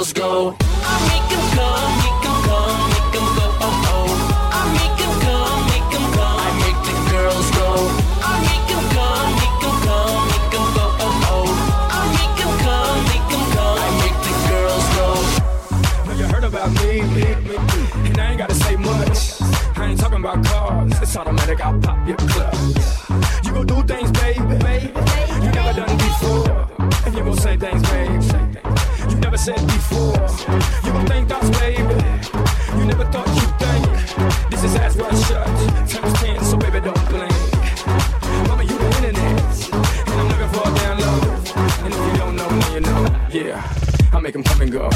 girls go. I make them come, make them come, make them go, oh, oh. I make them come, make them come. I make the girls go. I make them come, make them come, make them go, oh, oh. I make them come, make them come. I make the girls go. Now you heard about me, and I ain't gotta say much. I ain't talking about cars, it's automatic, I'll pop your club. You gon' do things, baby, you never done before. And you gon' say things, baby, you never said before. You gon' think thoughts, baby, you never thought you'd think. This is ass wide shut, times 10, so baby don't blink. Mama, you the internet, and I'm looking for a damn love. And if you don't know, now you know, yeah, I make them come and go.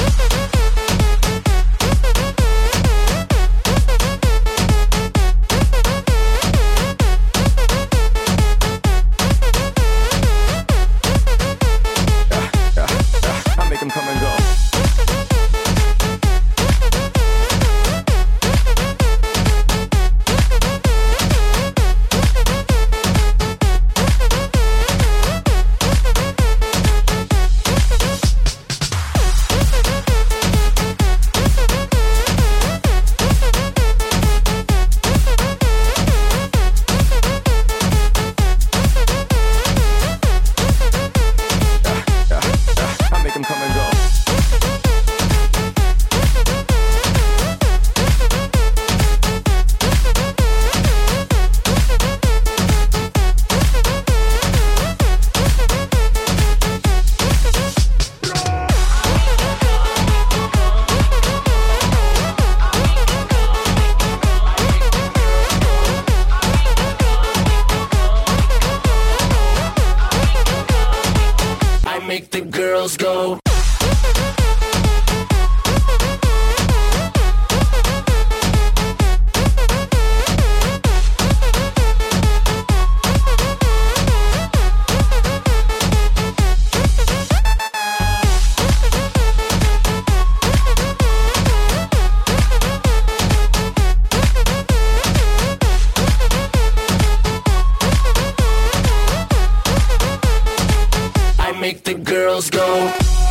Make the girls go. I make the girls go.